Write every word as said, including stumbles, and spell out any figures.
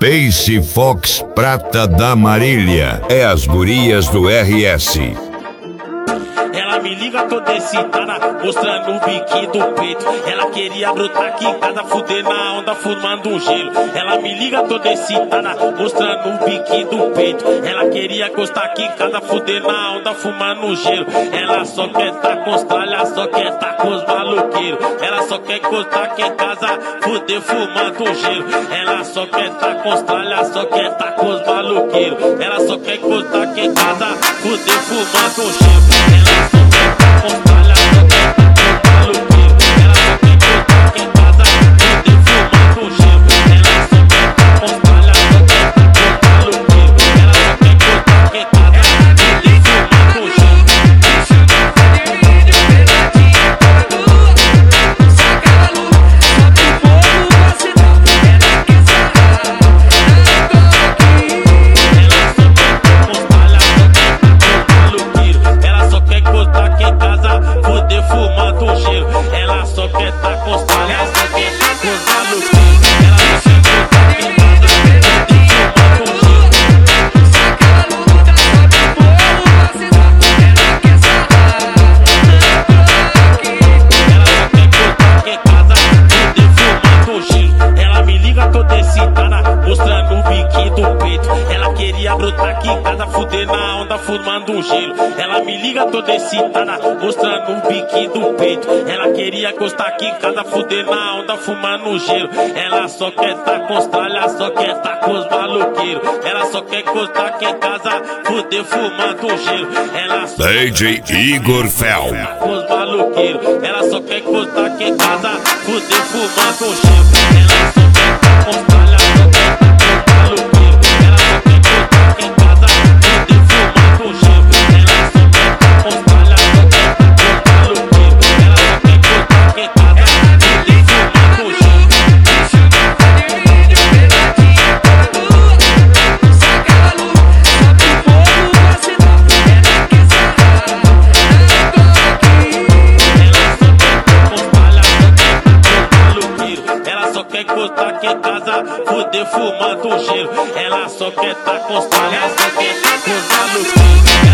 Pace Fox Prata da Marília. É as gurias do R S. Ela me liga toda excitada, mostrando o biquinho do peito. Ela queria brotar aqui em casa, fuder na onda, fumando um gelo. Ela me liga toda excitada, mostrando o biquinho do peito. Ela queria gostar aqui em casa, fuder na onda, fumando um gelo. Ela só quer tá com os tralhas, só quer tá com os maloqueiros. Ela só quer gostar aqui em casa, fuder fumando um gelo. Ela só quer tá com os tralhas, só quer tá com os maloqueiros. Ela só quer gostar aqui em casa, fuder fumando um gelo. Ela só quer tá com os tralhas, só quer tá com os maloqueiros. Ela só quer gostar aqui em casa, fuder fumando um gelo. Ela só quer tá com os tralhas, só quer tá com os maloqueiros. Ela só quer gostar aqui em casa, fuder fumando um gelo. Ela só quer tá com os palhaços, só quer tá com os maluquinhos. Ela só quer gostar aqui em casa, fuder fumando um gelo. Saca a luta, sobe o morro, vacilão, ela quer sarrar. Ela só quer gostar aqui em casa, fuder fumando um gelo. Ela me liga toda excitada, mostrando o biquinho do peito. Ela queria brotar aqui em casa, fuder na onda, fumando um gelo. Ela me liga toda excitada, mostrando o biquinho do peito. Ela queria gostar aqui em casa, fuder na onda, fumando um gelo. Ela só quer tá com os tralhas, só quer tá com os maloqueiros. Ela só quer gostar aqui em casa, fuder fumando um gelo. Ela só D J Igor Fel. tá com os maloqueiros. Ela só quer gostar aqui em casa, fuder fumando um gelo. Ela só quer tá com os tralhas, só quer tá com os maloqueiros. Ela só quer gostar aqui em casa, fuder fumando um gelo. Ela só quer tá com os tralhas, só quer tá com os maloqueiros. Ela só quer gostar aqui em casa, fuder fumando um gelo. Saca a lua, sobe o morro, vacilão, ela quer sarrar. Ela só quer tá com os palhaços, só quer tá com os maluqueiros. Ela só quer gostar aqui em casa, fuder fumando um gelo. Ela só quer tá com os palhaços, só quer tá com os maluqueiros.